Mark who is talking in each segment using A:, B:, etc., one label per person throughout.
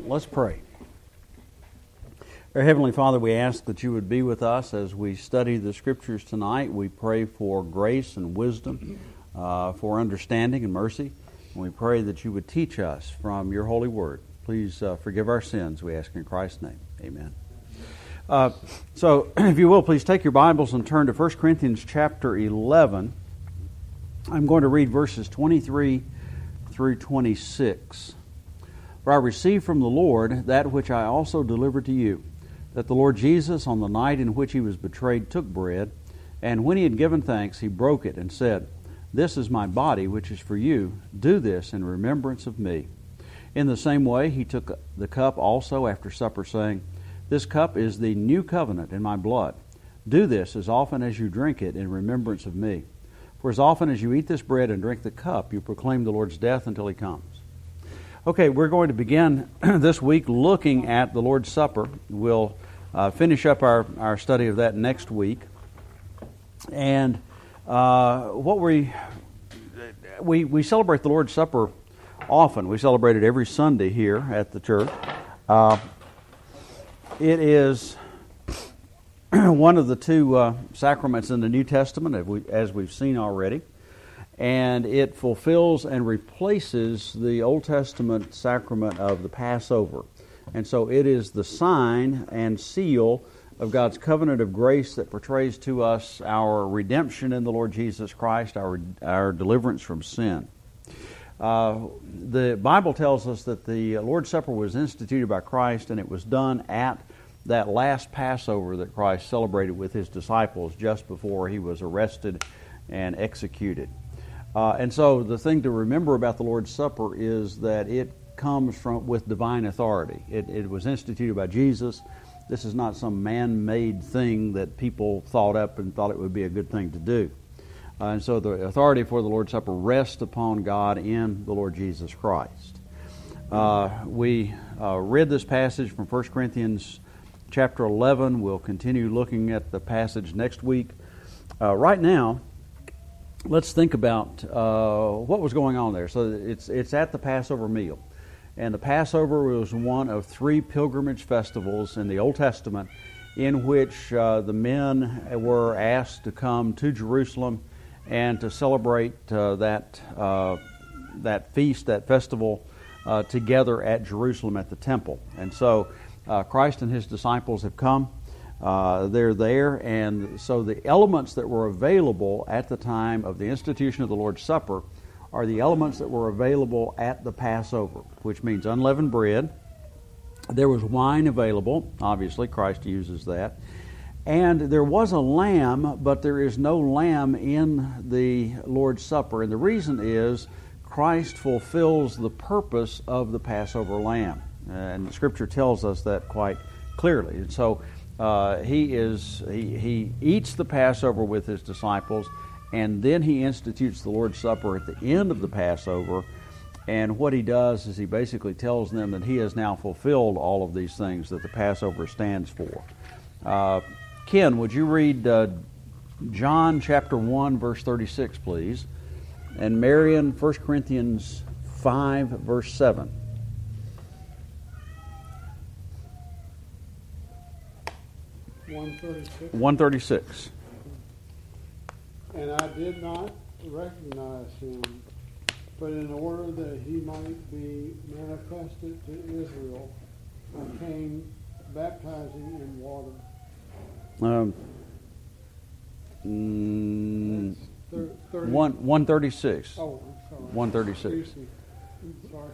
A: Let's pray. Our Heavenly Father, we ask that you would be with us as we study the Scriptures tonight. We pray for grace and wisdom, for understanding and mercy. And we pray that you would teach us from your holy word. Please forgive our sins, we ask in Christ's name. Amen. So, if you will, please take your Bibles and turn to 1 Corinthians chapter 11. I'm going to read verses 23 through 26. For I received from the Lord that which I also delivered to you, that the Lord Jesus, on the night in which he was betrayed, took bread, and when he had given thanks, he broke it and said, "This is my body, which is for you. Do this in remembrance of me." In the same way, he took the cup also after supper, saying, "This cup is the new covenant in my blood. Do this as often as you drink it in remembrance of me. For as often as you eat this bread and drink the cup, you proclaim the Lord's death until he comes." Okay, we're going to begin this week looking at the Lord's Supper. We'll finish up our study of that next week. And what we celebrate the Lord's Supper often. We celebrate it every Sunday here at the church. It is one of the two sacraments in the New Testament, as we've seen already. And it fulfills and replaces the Old Testament sacrament of the Passover. And so it is the sign and seal of God's covenant of grace that portrays to us our redemption in the Lord Jesus Christ, our deliverance from sin. The Bible tells us that the Lord's Supper was instituted by Christ, and it was done at that last Passover that Christ celebrated with his disciples just before he was arrested and executed. And so the thing to remember about the Lord's Supper is that it comes with divine authority. It was instituted by Jesus. This is not some man-made thing that people thought up and thought it would be a good thing to do. And so the authority for the Lord's Supper rests upon God in the Lord Jesus Christ. We read this passage from 1 Corinthians chapter 11. We'll continue looking at the passage next week. Right now, let's think about what was going on there. So it's at the Passover meal. And the Passover was one of three pilgrimage festivals in the Old Testament in which the men were asked to come to Jerusalem and to celebrate that feast, that festival, together at Jerusalem at the temple. And so Christ and his disciples have come. They're there, and so the elements that were available at the time of the institution of the Lord's Supper are the elements that were available at the Passover, which means unleavened bread. There was wine available. Obviously, Christ uses that. And there was a lamb, but there is no lamb in the Lord's Supper. And the reason is Christ fulfills the purpose of the Passover lamb. And the Scripture tells us that quite clearly. And so he eats the Passover with his disciples, and then he institutes the Lord's Supper at the end of the Passover. And what he does is he basically tells them that he has now fulfilled all of these things that the Passover stands for. Ken, would you read John chapter 1, verse 36, please? And Marion, 1 Corinthians 5, verse 7.
B: 136.
A: 136.
B: And I did not recognize him, but in order that he might be manifested to Israel, I came baptizing in water.
A: 136.
B: Oh, I'm sorry.
A: 136.
B: Sorry.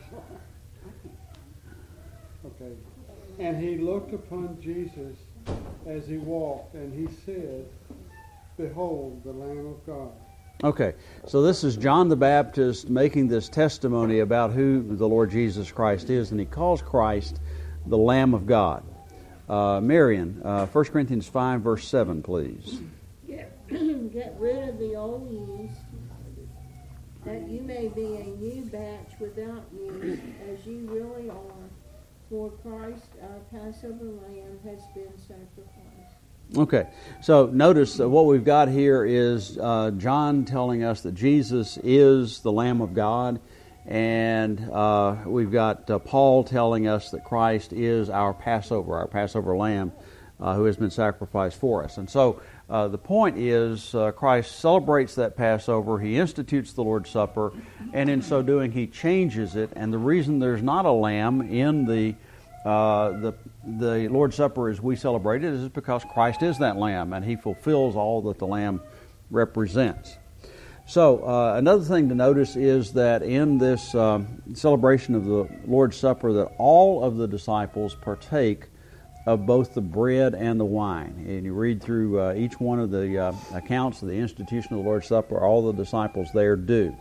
B: Okay. And he looked upon Jesus as he walked, and he said, "Behold, the Lamb of God."
A: Okay, so this is John the Baptist making this testimony about who the Lord Jesus Christ is, and he calls Christ the Lamb of God. Marion, 1 Corinthians 5, verse 7, please.
C: Get rid of the old yeast, that you may be a new batch without yeast, as you really are. For Christ, our Passover lamb, has been sacrificed.
A: Okay, so notice that what we've got here is John telling us that Jesus is the Lamb of God. And we've got Paul telling us that Christ is our Passover lamb, who has been sacrificed for us. And so the point is Christ celebrates that Passover, he institutes the Lord's Supper, and in so doing he changes it. And the reason there's not a lamb in the Lord's Supper as we celebrate it is because Christ is that lamb, and he fulfills all that the lamb represents. So another thing to notice is that in this celebration of the Lord's Supper, that all of the disciples partake of both the bread and the wine. And you read through each one of the accounts of the institution of the Lord's Supper, all the disciples there do.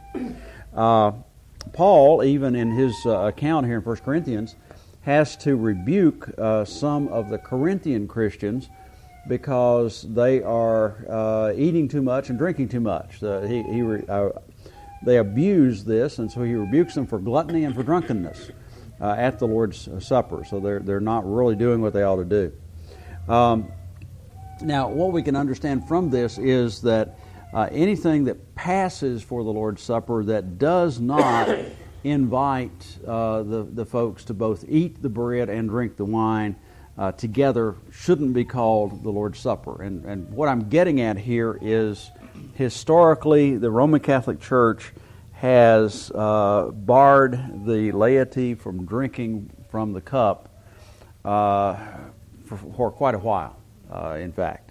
A: Paul, even in his account here in 1 Corinthians, has to rebuke some of the Corinthian Christians because they are eating too much and drinking too much. They abuse this, and so he rebukes them for gluttony and for drunkenness at the Lord's Supper. So they're not really doing what they ought to do. Now, what we can understand from this is that anything that passes for the Lord's Supper that does not invite the folks to both eat the bread and drink the wine together shouldn't be called the Lord's Supper. And what I'm getting at here is historically the Roman Catholic Church has barred the laity from drinking from the cup for quite a while, in fact.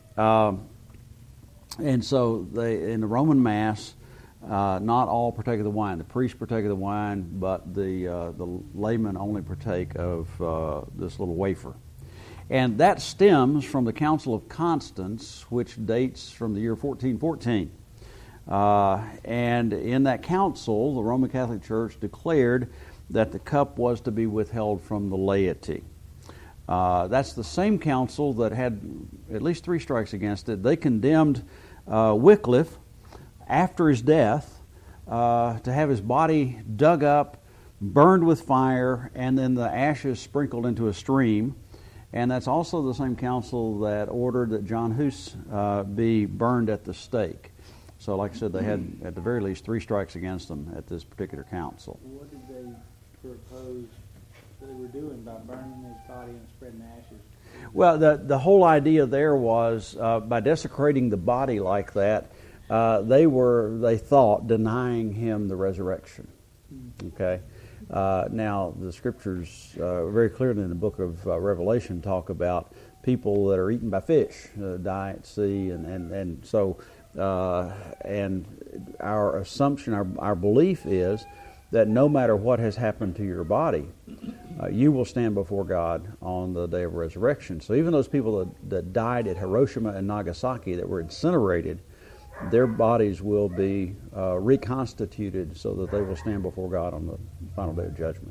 A: And so in the Roman Mass, not all partake of the wine. The priests partake of the wine, but the laymen only partake of this little wafer. And that stems from the Council of Constance, which dates from the year 1414. And in that council, the Roman Catholic Church declared that the cup was to be withheld from the laity. That's the same council that had at least 3 strikes against it. They condemned Wycliffe, after his death, to have his body dug up, burned with fire, and then the ashes sprinkled into a stream. And that's also the same council that ordered that John Hus be burned at the stake. So like I said, they had at the very least 3 strikes against them at this particular council.
D: What did they propose they were doing by burning his body and spreading ashes?
A: Well, the whole idea there was by desecrating the body like that, they thought, denying him the resurrection. Okay. Now, the Scriptures very clearly in the book of Revelation talk about people that are eaten by fish, die at sea, and so and our assumption, our belief is that no matter what has happened to your body, you will stand before God on the day of resurrection. So even those people that died at Hiroshima and Nagasaki that were incinerated, their bodies will be reconstituted so that they will stand before God on the final day of judgment.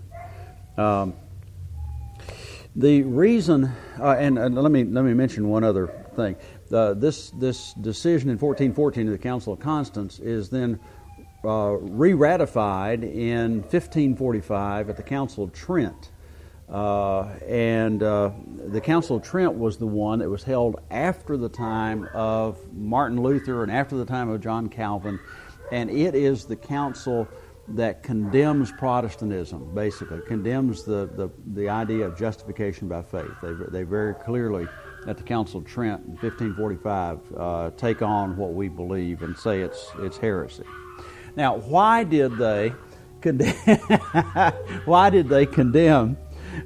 A: The reason, and let me mention one other thing. This decision in 1414 of the Council of Constance is then re-ratified in 1545 at the Council of Trent. And the Council of Trent was the one that was held after the time of Martin Luther and after the time of John Calvin, and it is the council that condemns Protestantism, basically condemns the idea of justification by faith. They very clearly at the Council of Trent in 1545 take on what we believe and say it's heresy. Now, why did they condemn? Why did they condemn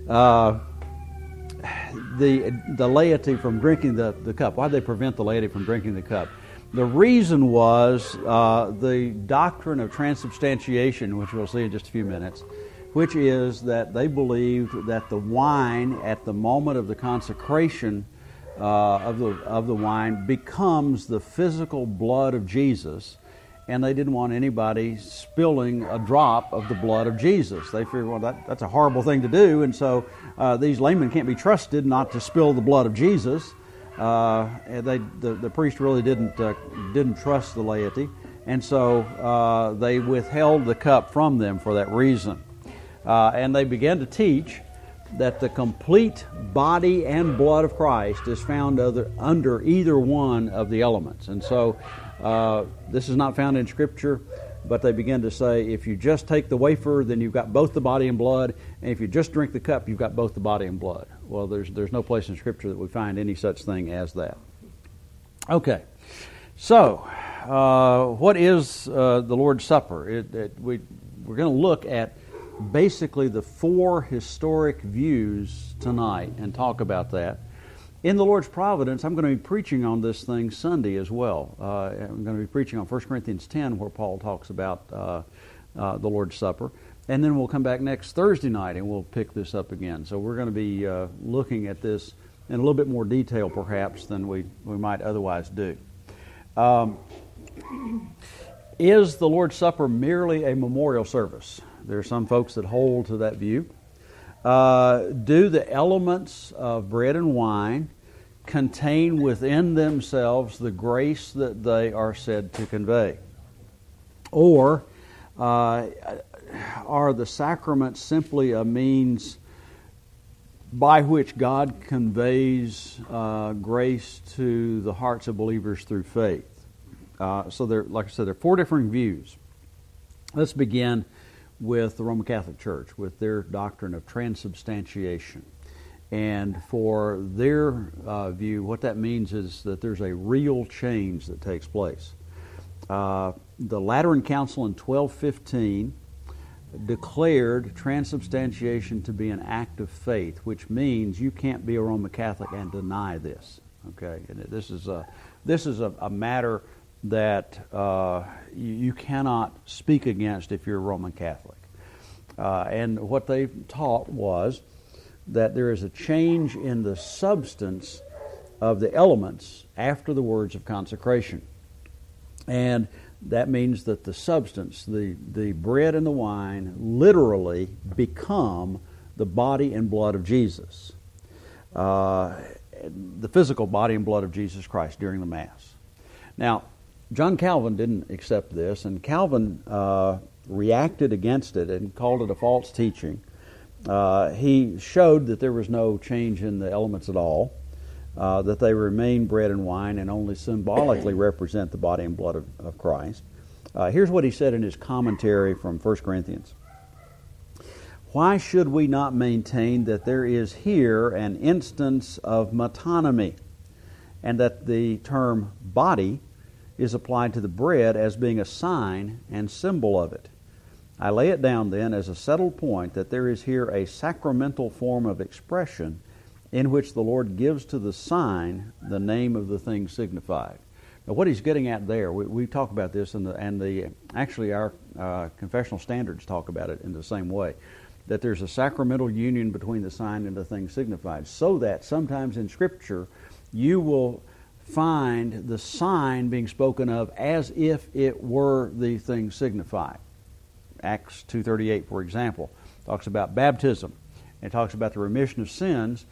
A: the laity from drinking the cup? Why did they prevent the laity from drinking the cup? The reason was the doctrine of transubstantiation, which we'll see in just a few minutes, which is that they believed that the wine at the moment of the consecration of the wine becomes the physical blood of Jesus, and they didn't want anybody spilling a drop of the blood of Jesus. They figured, well, that's a horrible thing to do, and so these laymen can't be trusted not to spill the blood of Jesus. The priest really didn't trust the laity, and so they withheld the cup from them for that reason. And they began to teach that the complete body and blood of Christ is found under either one of the elements. And so this is not found in Scripture. but they begin to say if you just take the wafer, then you've got both the body and blood, and if you just drink the cup, you've got both the body and blood. Well, there's no place in Scripture that we find any such thing as that. Okay, so what is the Lord's Supper? We're going to look at basically the four historic views tonight and talk about that. In the Lord's providence, I'm going to be preaching on this thing Sunday as well. I'm going to be preaching on 1 Corinthians 10, where Paul talks about the Lord's Supper. And then we'll come back next Thursday night and we'll pick this up again. So we're going to be looking at this in a little bit more detail, perhaps, than we might otherwise do. Is the Lord's Supper merely a memorial service? There are some folks that hold to that view. Do the elements of bread and wine contain within themselves the grace that they are said to convey? Or are the sacraments simply a means by which God conveys grace to the hearts of believers through faith? So there, like I said, there are four different views. Let's begin with the Roman Catholic Church, with their doctrine of transubstantiation. And for their view, what that means is that there's a real change that takes place. The Lateran Council in 1215 declared transubstantiation to be an act of faith, which means you can't be a Roman Catholic and deny this. Okay, and this is a matter that you cannot speak against if you're a Roman Catholic. And what they taught was that there is a change in the substance of the elements after the words of consecration. And that means that the substance, the bread and the wine, literally become the body and blood of Jesus. The physical body and blood of Jesus Christ during the Mass. Now, John Calvin didn't accept this, and Calvin reacted against it and called it a false teaching. He showed that there was no change in the elements at all, that they remain bread and wine and only symbolically represent the body and blood of Christ. Here's what he said in his commentary from 1 Corinthians. Why should we not maintain that there is here an instance of metonymy, and that the term body is applied to the bread as being a sign and symbol of it? I lay it down then as a settled point that there is here a sacramental form of expression in which the Lord gives to the sign the name of the thing signified. Now, what he's getting at there, we talk about this, actually our confessional standards talk about it in the same way, that there's a sacramental union between the sign and the thing signified, so that sometimes in Scripture you will find the sign being spoken of as if it were the thing signified. Acts 2:38, for example, talks about baptism. It talks about the remission of sins.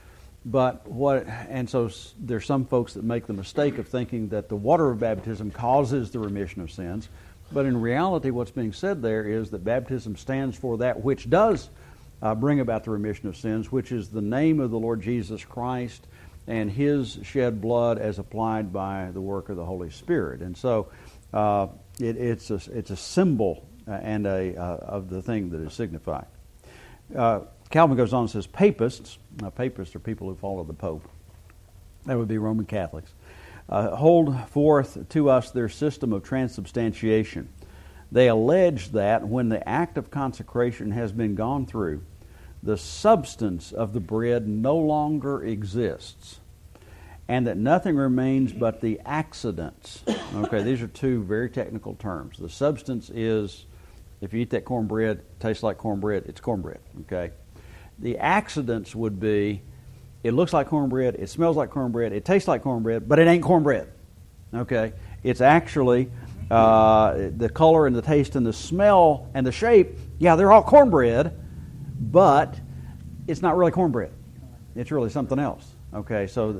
A: So there's some folks that make the mistake of thinking that the water of baptism causes the remission of sins. But in reality, what's being said there is that baptism stands for that which does bring about the remission of sins, which is the name of the Lord Jesus Christ and His shed blood as applied by the work of the Holy Spirit. And so it's a symbol and of the thing that is signified. Calvin goes on and says, Papists, now Papists are people who follow the Pope, that would be Roman Catholics, hold forth to us their system of transubstantiation. They allege that when the act of consecration has been gone through, the substance of the bread no longer exists, and that nothing remains but the accidents. Okay, these are two very technical terms. The substance is, if you eat that cornbread, it tastes like cornbread, it's cornbread, okay? The accidents would be, it looks like cornbread, it smells like cornbread, it tastes like cornbread, but it ain't cornbread, okay? It's actually the color and the taste and the smell and the shape, yeah, they're all cornbread, but it's not really cornbread. It's really something else, okay? So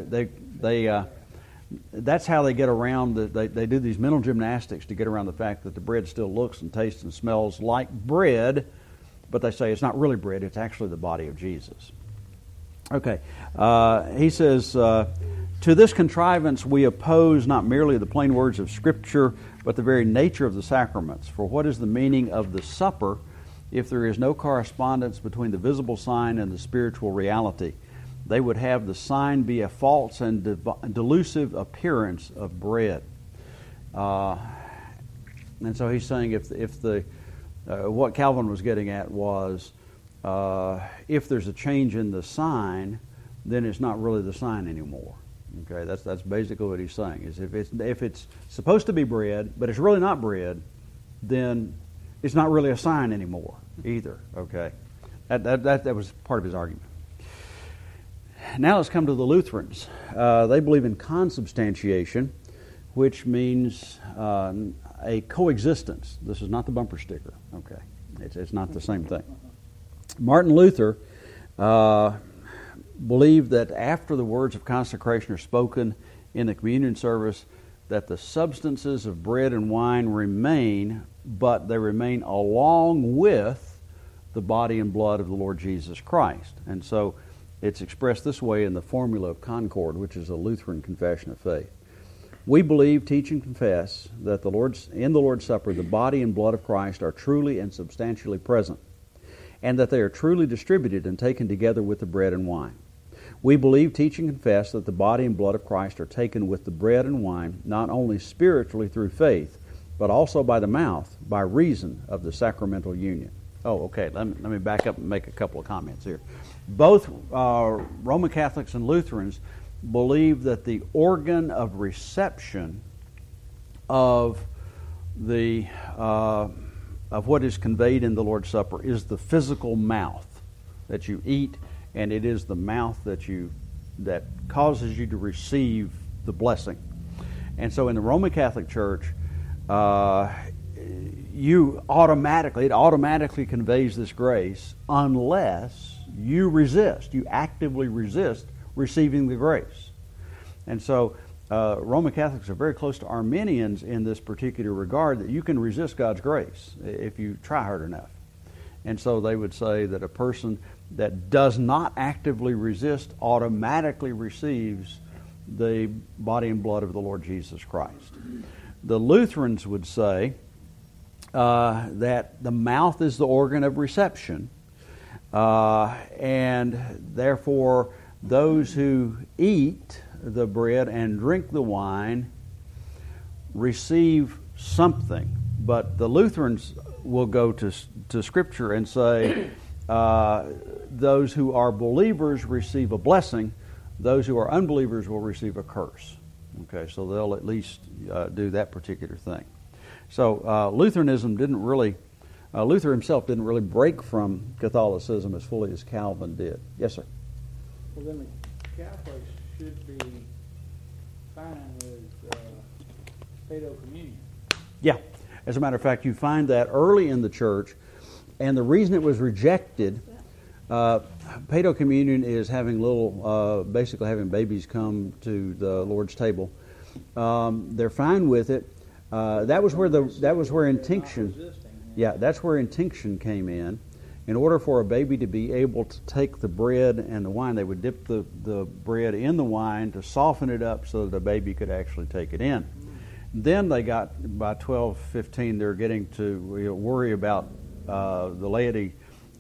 A: that's how they get around, they do these mental gymnastics to get around the fact that the bread still looks and tastes and smells like bread, but they say it's not really bread, it's actually the body of Jesus. Okay, he says, To this contrivance we oppose not merely the plain words of Scripture, but the very nature of the sacraments. For what is the meaning of the supper if there is no correspondence between the visible sign and the spiritual reality? They would have the sign be a false and delusive appearance of bread. And so he's saying if the what Calvin was getting at was if there's a change in the sign, then it's not really the sign anymore. Okay, that's basically what he's saying. Is if it's supposed to be bread, but it's really not bread, then it's not really a sign anymore either. Okay, that was part of his argument. Now let's come to the Lutherans. They believe in consubstantiation, which means a coexistence. This is not the bumper sticker. Okay, it's not the same thing. Martin Luther believed that after the words of consecration are spoken in the communion service, that the substances of bread and wine remain, but they remain along with the body and blood of the Lord Jesus Christ. And so it's expressed this way in the Formula of Concord, which is a Lutheran confession of faith. We believe, teach, and confess that in the Lord's Supper the body and blood of Christ are truly and substantially present, and that they are truly distributed and taken together with the bread and wine. We believe, teach, and confess that the body and blood of Christ are taken with the bread and wine, not only spiritually through faith, but also by the mouth, by reason of the sacramental union. Oh, okay, let me back up and make a couple of comments here. Both Roman Catholics and Lutherans believe that the organ of reception of what is conveyed in the Lord's Supper is the physical mouth that you eat, and it is the mouth that causes you to receive the blessing. And so in the Roman Catholic Church, it automatically conveys this grace unless you actively resist receiving the grace. And so Roman Catholics are very close to Arminians in this particular regard, that you can resist God's grace if you try hard enough. And so they would say that a person that does not actively resist automatically receives the body and blood of the Lord Jesus Christ. The Lutherans would say that the mouth is the organ of reception, and therefore those who eat the bread and drink the wine receive something. But the Lutherans will go to Scripture and say those who are believers receive a blessing, those who are unbelievers will receive a curse. Okay, so they'll at least do that particular thing. So Luther himself didn't really break from Catholicism as fully as Calvin did. Yes, sir.
D: Well, then the Catholics should be fine with Paedo communion.
A: Yeah. As a matter of fact, you find that early in the church, and the reason it was rejected, Paedo communion is having basically having babies come to the Lord's table. They're fine with it. That was where intinction. Yeah, that's where intinction came in. In order for a baby to be able to take the bread and the wine, they would dip the bread in the wine to soften it up so that the baby could actually take it in. Then they got, by 12, 15, they're getting to worry about the laity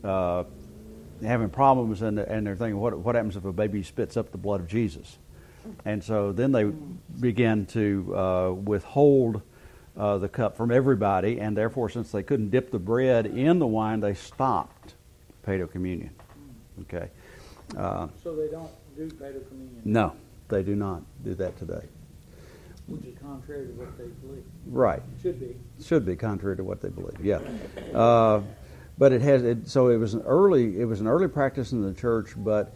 A: having problems, and they're thinking, what happens if a baby spits up the blood of Jesus? And so then they began to withhold the cup from everybody, and therefore, since they couldn't dip the bread in the wine, they stopped Paedo communion. Okay.
D: So they don't do Paedo communion?
A: No, they do not do that today.
D: Which is contrary to what they believe.
A: Right.
D: Should be
A: contrary to what they believe. Yeah. But it was an early practice in the church, but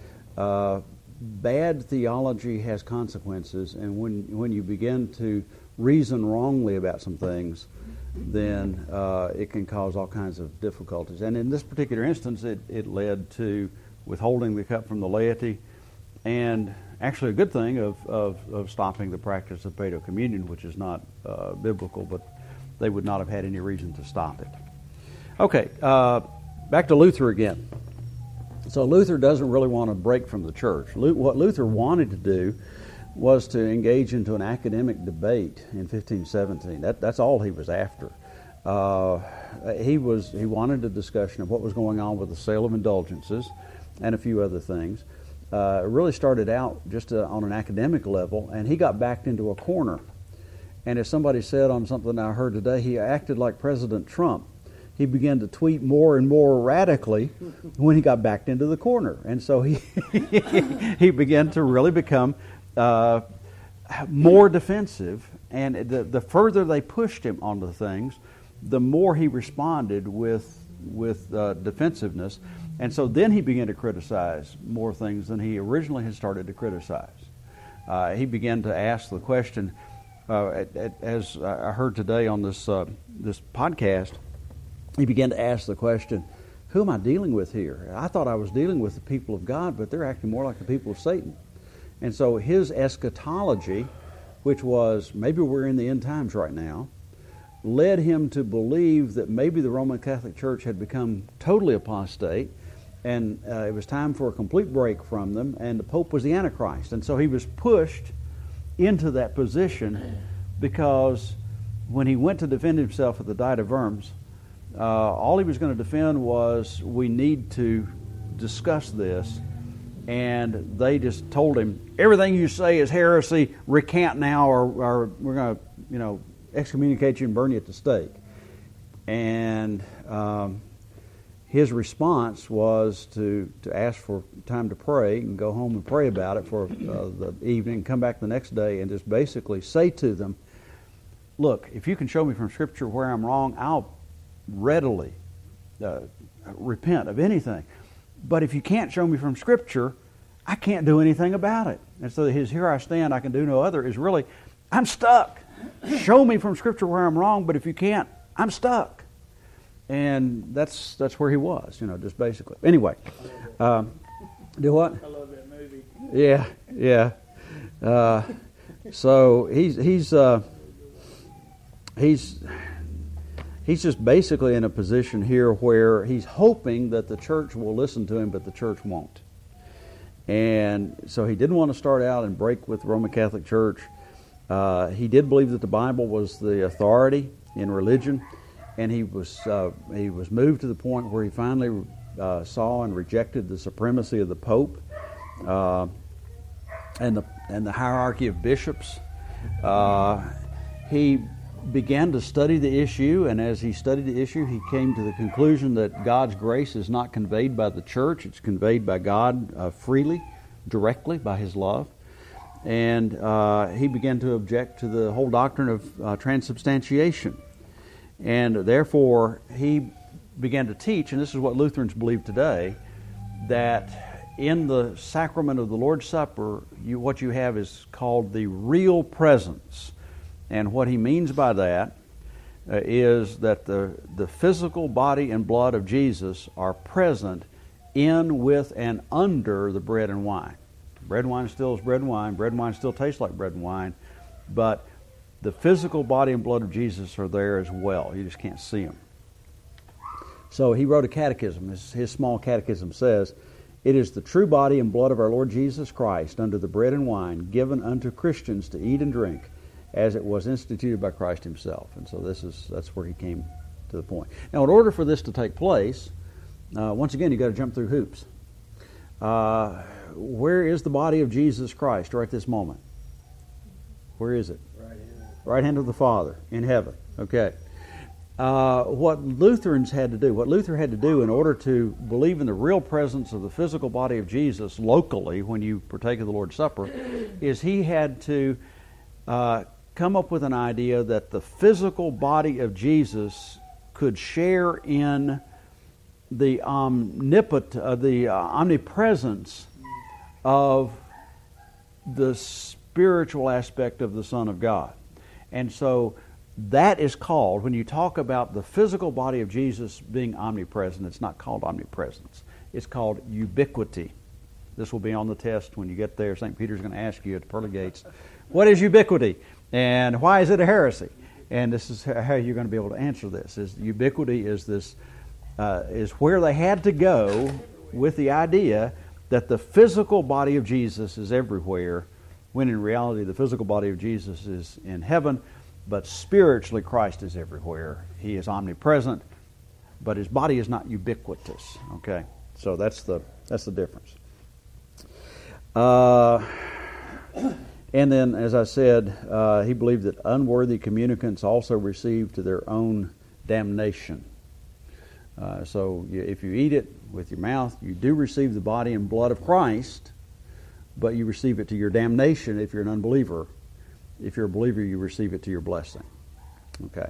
A: bad theology has consequences, and when you begin to reason wrongly about some things, then it can cause all kinds of difficulties. And in this particular instance, it led to withholding the cup from the laity, and actually a good thing of stopping the practice of Paedo communion, which is not biblical, but they would not have had any reason to stop it. Okay, back to Luther again. So Luther doesn't really want to break from the church. What Luther wanted to do was to engage into an academic debate in 1517. That's all he was after. He wanted a discussion of what was going on with the sale of indulgences and a few other things. It really started out just on an academic level, and he got backed into a corner. And as somebody said on something I heard today, he acted like President Trump. He began to tweet more and more radically when he got backed into the corner. And so he began to really become more defensive. And the further they pushed him onto things, the more he responded with defensiveness. And so then he began to criticize more things than he originally had started to criticize. He began to ask the question, as I heard today on this podcast, he began to ask the question, who am I dealing with here? I thought I was dealing with the people of God, but they're acting more like the people of Satan. And so his eschatology, which was maybe we're in the end times right now, led him to believe that maybe the Roman Catholic Church had become totally apostate, and it was time for a complete break from them, and the Pope was the Antichrist. And so he was pushed into that position because when he went to defend himself at the Diet of Worms, all he was going to defend was, we need to discuss this. And they just told him, everything you say is heresy, recant now, or we're going to, excommunicate you and burn you at the stake. And his response was to ask for time to pray and go home and pray about it for the evening, come back the next day and just basically say to them, look, if you can show me from Scripture where I'm wrong, I'll readily repent of anything. But if you can't show me from Scripture, I can't do anything about it. And so his "here I stand, I can do no other" is really, I'm stuck. Show me from Scripture where I'm wrong, but if you can't, I'm stuck. And that's where he was, just basically. Anyway, do what?
D: I love that movie.
A: Yeah. So he's just basically in a position here where he's hoping that the church will listen to him, but the church won't. And so he didn't want to start out and break with the Roman Catholic Church. He did believe that the Bible was the authority in religion, and he was moved to the point where he finally saw and rejected the supremacy of the Pope and the hierarchy of bishops. He began to study the issue, and as he studied the issue, he came to the conclusion that God's grace is not conveyed by the church; it's conveyed by God freely, directly, by His love. And he began to object to the whole doctrine of transubstantiation. And therefore, he began to teach, and this is what Lutherans believe today, that in the sacrament of the Lord's Supper, what you have is called the real presence. And what he means by that is that the physical body and blood of Jesus are present in, with, and under the bread and wine. Bread and wine still is bread and wine. Bread and wine still tastes like bread and wine. But the physical body and blood of Jesus are there as well. You just can't see them. So he wrote a catechism. His small catechism says, "It is the true body and blood of our Lord Jesus Christ under the bread and wine given unto Christians to eat and drink, as it was instituted by Christ Himself." And so that's where he came to the point. Now, in order for this to take place, once again, you've got to jump through hoops. Where is the body of Jesus Christ right this moment? Where is it? Right hand of the Father in heaven. Okay. What Luther had to do in order to believe in the real presence of the physical body of Jesus locally when you partake of the Lord's Supper is he had to come up with an idea that the physical body of Jesus could share in the omnipresence of the spiritual aspect of the Son of God. And so that is called, when you talk about the physical body of Jesus being omnipresent, it's not called omnipresence. It's called ubiquity. This will be on the test when you get there. St. Peter's going to ask you at the pearly gates, what is ubiquity? And why is it a heresy? And this is how you're going to be able to answer this. Ubiquity is where they had to go with the idea that the physical body of Jesus is everywhere, when in reality the physical body of Jesus is in heaven, but spiritually Christ is everywhere. He is omnipresent, but his body is not ubiquitous. Okay, so that's the difference. And then, as I said, he believed that unworthy communicants also receive to their own damnation. So if you eat it with your mouth, you do receive the body and blood of Christ, but you receive it to your damnation if you're an unbeliever. If you're a believer, you receive it to your blessing. Okay.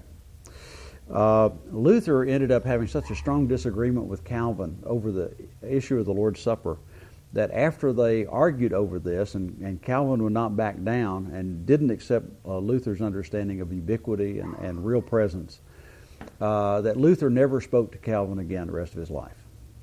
A: Luther ended up having such a strong disagreement with Calvin over the issue of the Lord's Supper that after they argued over this, and Calvin would not back down and didn't accept Luther's understanding of ubiquity and real presence, that Luther never spoke to Calvin again the rest of his life.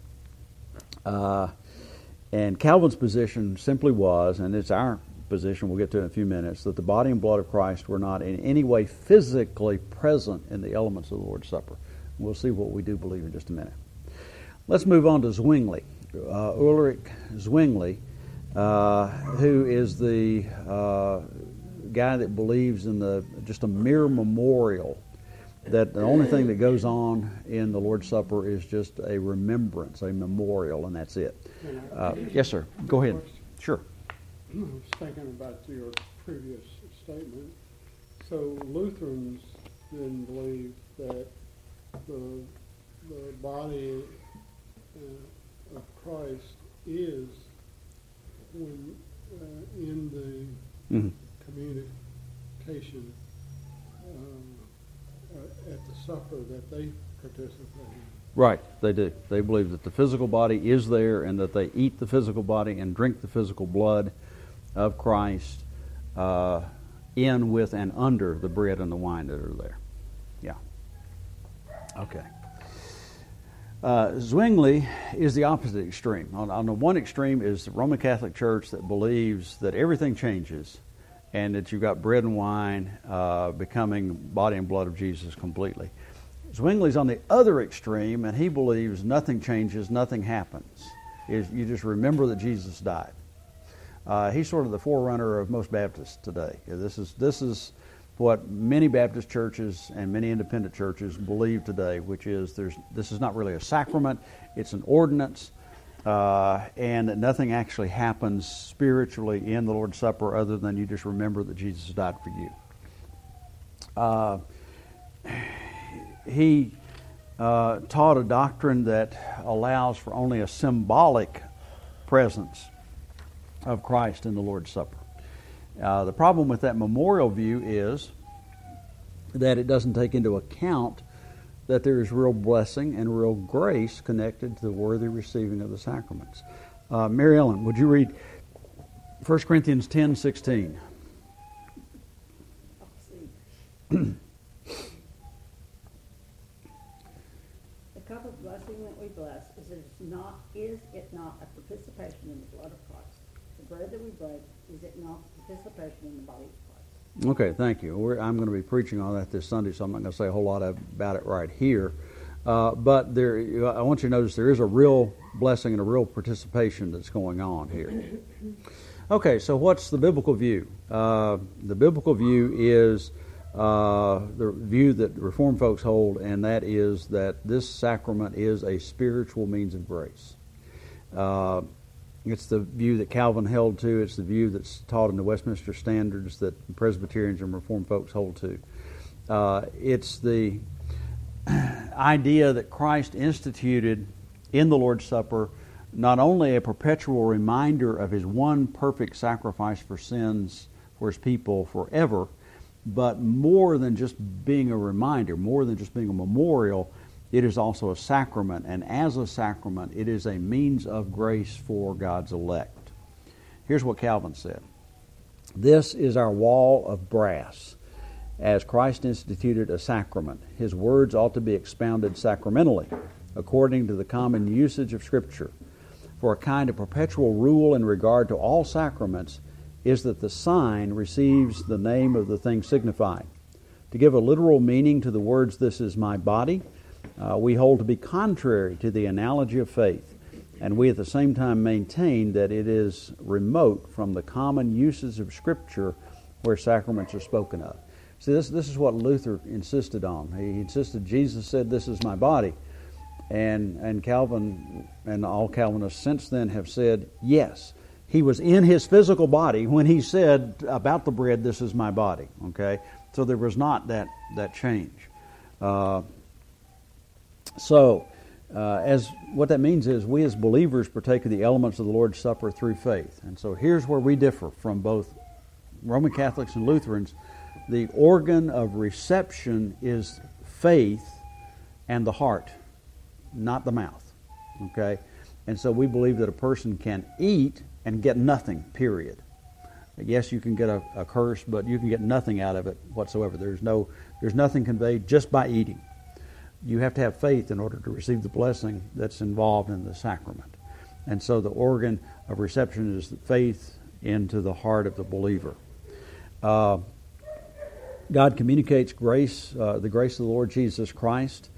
A: And Calvin's position simply was, and it's our position, we'll get to it in a few minutes, that the body and blood of Christ were not in any way physically present in the elements of the Lord's Supper. We'll see what we do believe in just a minute. Let's move on to Zwingli. Ulrich Zwingli, who is the guy that believes in just a mere memorial, that the only thing that goes on in the Lord's Supper is just a remembrance, a memorial, and that's it. Yes, sir. Go ahead. Sure.
B: I was thinking about your previous statement. So Lutherans then believe that the body of Christ is when in the communication at the supper that they participate in.
A: Right, they do. They believe that the physical body is there and that they eat the physical body and drink the physical blood of Christ in, with, and under the bread and the wine that are there. Yeah. Okay. Zwingli is the opposite extreme. On the one extreme is the Roman Catholic Church that believes that everything changes and that you've got bread and wine becoming body and blood of Jesus completely. Zwingli's on the other extreme, and he believes nothing changes, nothing happens. You just remember that Jesus died. He's sort of the forerunner of most Baptists today. This is what many Baptist churches and many independent churches believe today, which is this is not really a sacrament, it's an ordinance, and that nothing actually happens spiritually in the Lord's Supper other than you just remember that Jesus died for you. He taught a doctrine that allows for only a symbolic presence of Christ in the Lord's Supper. The problem with that memorial view is that it doesn't take into account that there is real blessing and real grace connected to the worthy receiving of the sacraments. Mary Ellen, would you read 1 Corinthians 10:16?
E: The cup of blessing that we bless, is it not a participation in the blood of Christ? The bread that we break, is it not participation in the body of Christ?
A: Okay, thank you. I'm going to be preaching on that this Sunday, so I'm not going to say a whole lot about it right here. But I want you to notice there is a real blessing and a real participation that's going on here. Okay, so what's the biblical view? The biblical view is the view that Reformed folks hold, and that is that this sacrament is a spiritual means of grace. It's the view that Calvin held to. It's the view that's taught in the Westminster Standards that Presbyterians and Reformed folks hold to. It's the idea that Christ instituted in the Lord's Supper not only a perpetual reminder of His one perfect sacrifice for sins for His people forever, but more than just being a reminder, more than just being a memorial, it is also a sacrament, and as a sacrament, it is a means of grace for God's elect. Here's what Calvin said. This is our wall of brass. As Christ instituted a sacrament, His words ought to be expounded sacramentally, according to the common usage of Scripture. For a kind of perpetual rule in regard to all sacraments is that the sign receives the name of the thing signified. To give a literal meaning to the words, "This is my body," we hold to be contrary to the analogy of faith, And we at the same time maintain that it is remote from the common uses of Scripture where sacraments are spoken of. See, this is what Luther insisted on. He insisted Jesus said, "This is my body." And Calvin and all Calvinists since then have said, yes, he was in his physical body when he said about the bread, "This is my body." Okay? So there was not that change. As what that means is we as believers partake of the elements of the Lord's Supper through faith. And so here's where we differ from both Roman Catholics and Lutherans. The organ of reception is faith and the heart, not the mouth. Okay? And so we believe that a person can eat and get nothing, period. Yes, you can get a curse, but you can get nothing out of it whatsoever. There's nothing conveyed just by eating. You have to have faith in order to receive the blessing that's involved in the sacrament. And so the organ of reception is faith into the heart of the believer. God communicates grace, the grace of the Lord Jesus Christ,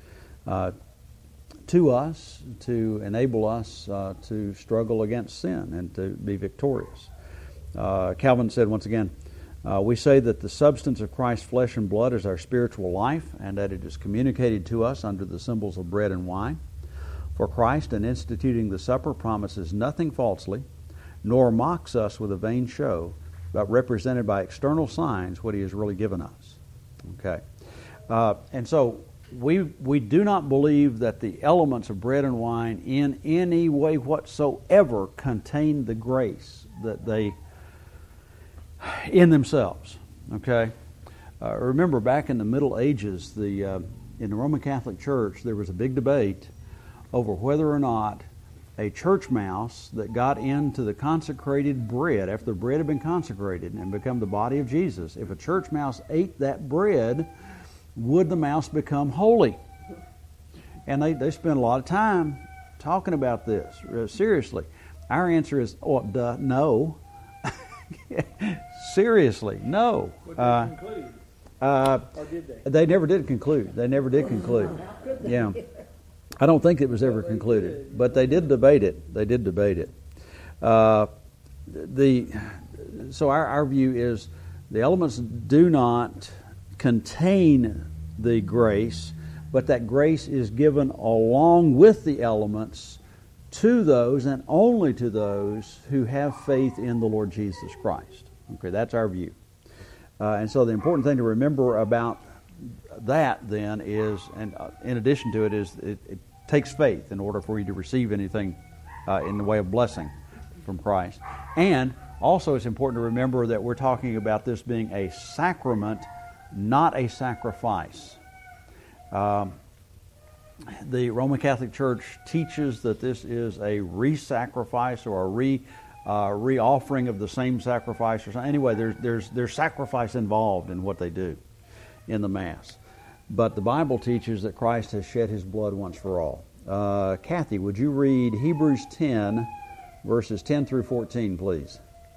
A: to us to enable us to struggle against sin and to be victorious. Calvin said once again, we say that the substance of Christ's flesh and blood is our spiritual life, and that it is communicated to us under the symbols of bread and wine. For Christ, in instituting the supper, promises nothing falsely, nor mocks us with a vain show, but represented by external signs what he has really given us. Okay, and so we do not believe that the elements of bread and wine in any way whatsoever contain the grace that they in themselves. Okay, remember back in the Middle Ages, in the Roman Catholic Church, there was a big debate over whether or not a church mouse that got into the consecrated bread, after the bread had been consecrated and become the body of Jesus, if a church mouse ate that bread, would the mouse become holy? And they spent a lot of time talking about this, seriously. Our answer is, no. Seriously, no.
D: Would they conclude? Or did they?
A: They never did conclude. Yeah. I don't think it was ever concluded, but they did debate it. So our view is the elements do not contain the grace, but that grace is given along with the elements to those and only to those who have faith in the Lord Jesus Christ. Okay, that's our view. And so the important thing to remember about that then is, and in addition to it, is it takes faith in order for you to receive anything in the way of blessing from Christ. And also it's important to remember that we're talking about this being a sacrament, not a sacrifice. The Roman Catholic Church teaches that this is a re-sacrifice or a re-offering of the same sacrifice or something. Anyway, there's sacrifice involved in what they do in the Mass. But the Bible teaches that Christ has shed his blood once for all. Kathy, would you read Hebrews 10, verses 10 through 14, please?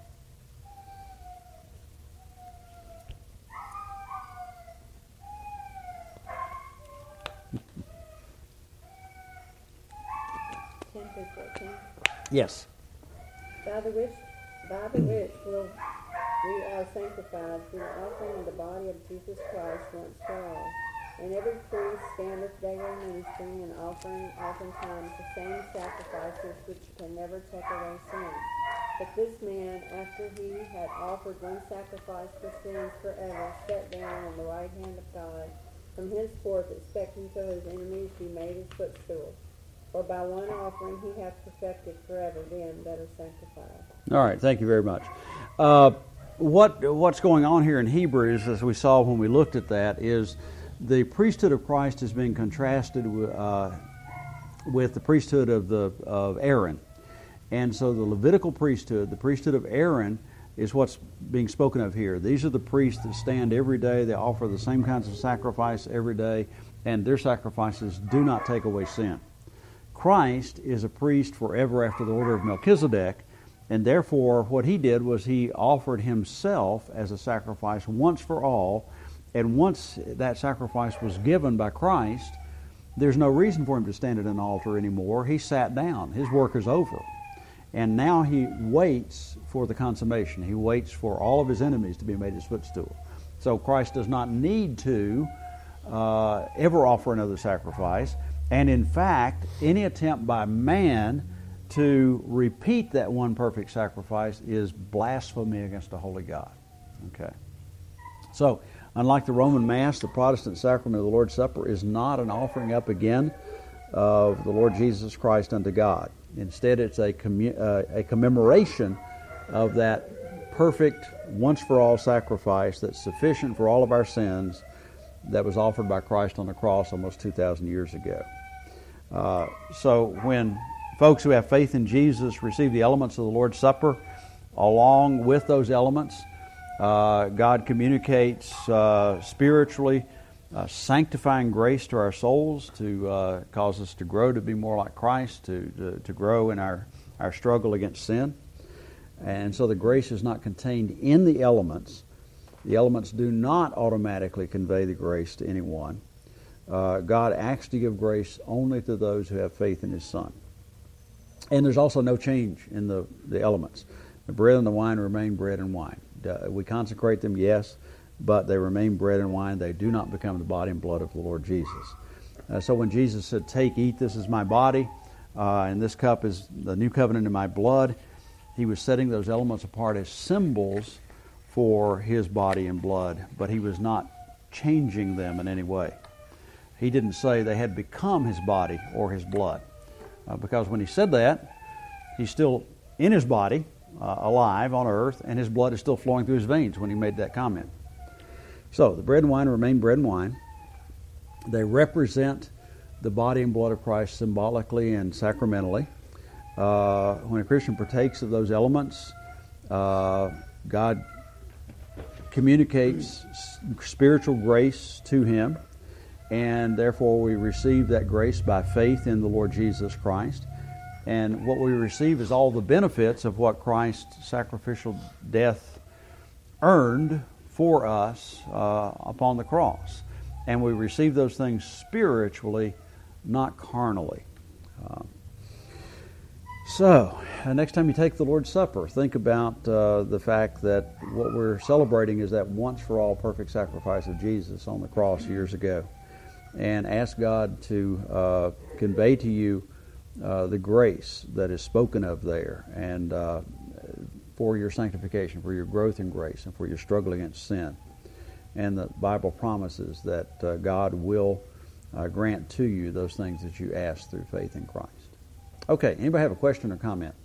A: Yes.
C: By the which will we are sanctified through the offering of the body of Jesus Christ once for all. And every priest standeth daily ministering and offering oftentimes the same sacrifices which can never take away sin. But this man, after he had offered one sacrifice for sins forever, sat down on the right hand of God, from henceforth expecting till his enemies be made his footstool. For by one offering he hath perfected forever them that are sanctified.
A: All right, thank you very much. What's going on here in Hebrews, as we saw when we looked at that, is the priesthood of Christ is being contrasted with the priesthood of Aaron. And so the Levitical priesthood, the priesthood of Aaron, is what's being spoken of here. These are the priests that stand every day. They offer the same kinds of sacrifice every day, and their sacrifices do not take away sin. Christ is a priest forever after the order of Melchizedek, and therefore what he did was he offered himself as a sacrifice once for all, and once that sacrifice was given by Christ, there's no reason for him to stand at an altar anymore. He sat down. His work is over. And now he waits for the consummation. He waits for all of his enemies to be made his footstool. So Christ does not need to ever offer another sacrifice. And in fact, any attempt by man to repeat that one perfect sacrifice is blasphemy against a holy God. Okay. So, unlike the Roman Mass, the Protestant sacrament of the Lord's Supper is not an offering up again of the Lord Jesus Christ unto God. Instead, it's a commemoration of that perfect, once-for-all sacrifice that's sufficient for all of our sins that was offered by Christ on the cross almost 2,000 years ago. So when folks who have faith in Jesus receive the elements of the Lord's Supper, along with those elements, God communicates spiritually sanctifying grace to our souls to cause us to grow to be more like Christ, to grow in our struggle against sin. And so the grace is not contained in the elements. The elements do not automatically convey the grace to anyone. God acts to give grace only to those who have faith in His Son. And there's also no change in the elements. The bread and the wine remain bread and wine. We consecrate them, yes, but they remain bread and wine. They do not become the body and blood of the Lord Jesus. So when Jesus said, "Take, eat, this is my body, and this cup is the new covenant in my blood," He was setting those elements apart as symbols for His body and blood, but He was not changing them in any way. He didn't say they had become His body or His blood, because when He said that, He's still in His body, alive on earth, and His blood is still flowing through His veins when He made that comment. So the bread and wine remain bread and wine. They represent the body and blood of Christ symbolically and sacramentally. When a Christian partakes of those elements, God communicates spiritual grace to him, and therefore we receive that grace by faith in the Lord Jesus Christ. And what we receive is all the benefits of what Christ's sacrificial death earned for us upon the cross. And we receive those things spiritually, not carnally. So, next time you take the Lord's Supper, think about the fact that what we're celebrating is that once-for-all perfect sacrifice of Jesus on the cross years ago. And ask God to convey to you the grace that is spoken of there, and for your sanctification, for your growth in grace, and for your struggle against sin. And the Bible promises that God will grant to you those things that you ask through faith in Christ. Okay, anybody have a question or comment?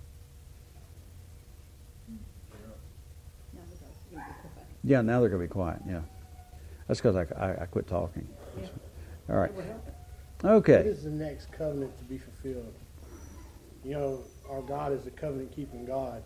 A: Yeah, now they're going to be quiet, yeah. That's because I quit talking.
E: Yeah.
A: All right. Okay.
F: What is the next covenant to be fulfilled? You know, our God is a covenant-keeping God.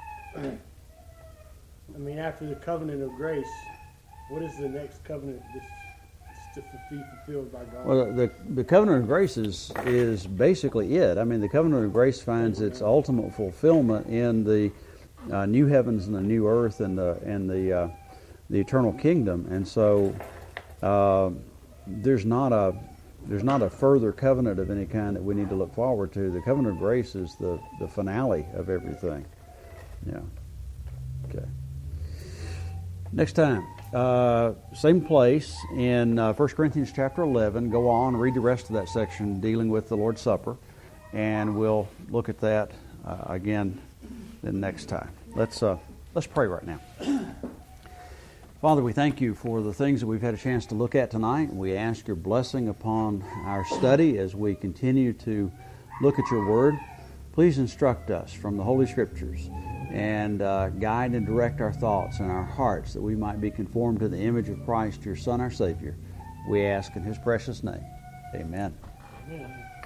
F: I mean, after the covenant of grace, what is the next covenant that's to be fulfilled by God?
A: Well, the covenant of grace is basically it. I mean, the covenant of grace finds its ultimate fulfillment in the new heavens and the new earth and the eternal kingdom. And so there's not a further covenant of any kind that we need to look forward to. The covenant of grace is the finale of everything. Yeah. Okay. Next time, same place in 1 Corinthians chapter 11. Go on, read the rest of that section dealing with the Lord's Supper, and we'll look at that again the next time. Let's pray right now. Father, we thank you for the things that we've had a chance to look at tonight. We ask your blessing upon our study as we continue to look at your word. Please instruct us from the Holy Scriptures and guide and direct our thoughts and our hearts that we might be conformed to the image of Christ, your Son, our Savior. We ask in His precious name. Amen.
F: Amen.